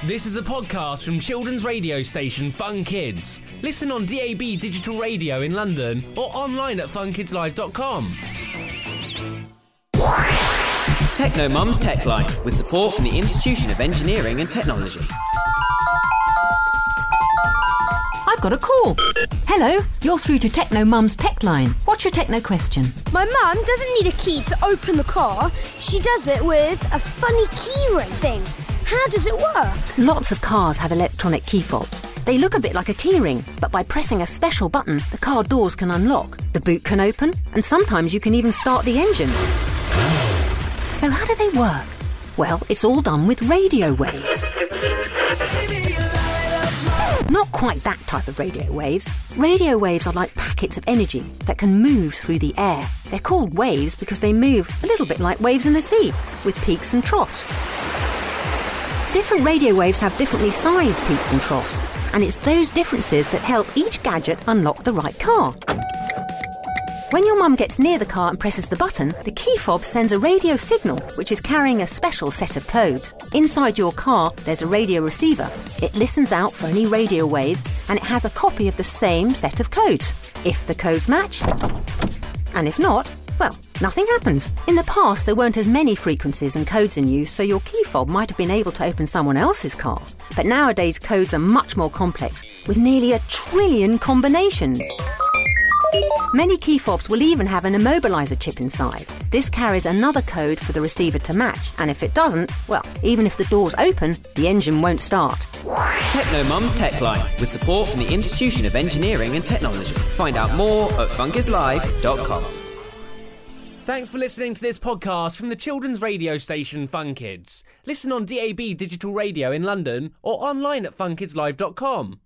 This is a podcast from children's radio station Fun Kids. Listen on DAB Digital Radio in London or online at funkidslive.com. Techno Mum's Tech Line, with support from the Institution of Engineering and Technology. I've got a call. Hello, you're through to Techno Mum's Tech Line. What's your techno question? My mum doesn't need a key to open the car. She does it with a funny keyring thing. How does it work? Lots of cars have electronic key fobs. They look a bit like a keyring, but by pressing a special button, the car doors can unlock, the boot can open, and sometimes you can even start the engine. So how do they work? Well, it's all done with radio waves. Not quite that type of radio waves. Radio waves are like packets of energy that can move through the air. They're called waves because they move a little bit like waves in the sea, with peaks and troughs. Different radio waves have differently sized peaks and troughs, and it's those differences that help each gadget unlock the right car. When your mum gets near the car and presses the button, the key fob sends a radio signal, which is carrying a special set of codes. Inside your car, there's a radio receiver. It listens out for any radio waves, and it has a copy of the same set of codes. If the codes match, and if not, well, nothing happened. In the past, there weren't as many frequencies and codes in use, so your key fob might have been able to open someone else's car. But nowadays, codes are much more complex, with nearly 1 trillion combinations. Many key fobs will even have an immobiliser chip inside. This carries another code for the receiver to match, and if it doesn't, well, even if the door's open, the engine won't start. Techno Mum's Tech Line, with support from the Institution of Engineering and Technology. Find out more at funkidslive.com. Thanks for listening to this podcast from the children's radio station Fun Kids. Listen on DAB Digital Radio in London or online at funkidslive.com.